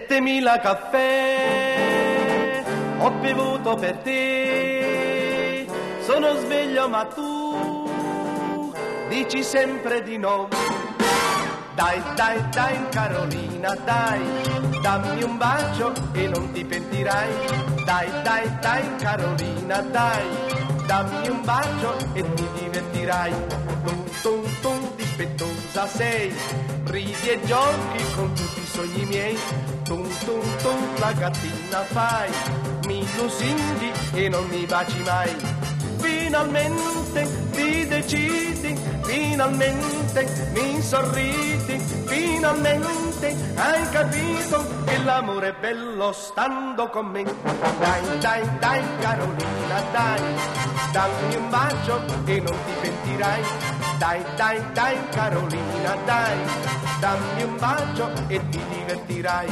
7.000 caffè ho bevuto per te, sono sveglio ma tu dici sempre di no. Dai, dai, dai Carolina, dai, dammi un bacio e non ti pentirai. Dai, dai, dai Carolina, dai, dammi un bacio e ti divertirai. Tum, tum, tum, dispettosa sei, ridi e giochi con tutti i sogni miei. Tum, tum, tum, la gattina fai, mi lusinghi e non mi baci mai. Finalmente ti decidi, finalmente mi sorridi, finalmente hai capito che l'amore è bello stando con me. Dai, dai, dai Carolina, dai, dammi un bacio e non ti pentirai. Dai, dai, dai Carolina, dai, dammi un bacio e ti divertirai.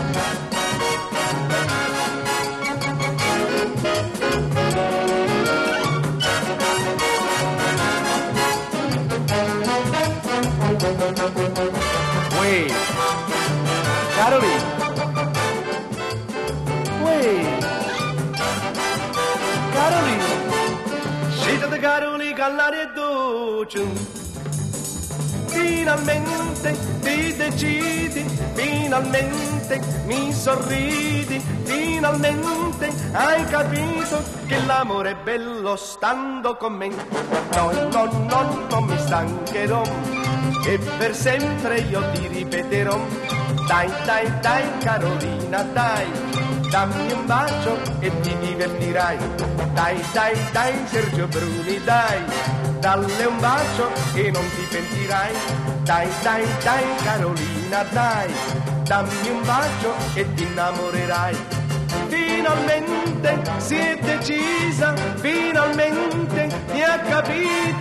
Uè, Carolina, uè, Carolina, scita da Carolina all'aria dolce. Finalmente ti decidi, finalmente mi sorridi, finalmente hai capito che l'amore è bello stando con me. No, no, no, non mi stancherò e per sempre io ti ripeterò. Dai, dai, dai Carolina, dai, dammi un bacio e ti divertirai. Dai, dai, dai Sergio Bruni, dai, dalle un bacio e non ti pentirai. Dai, dai, dai Carolina, dai, dammi un bacio e ti innamorerai. Finalmente si è decisa, finalmente mi ha capito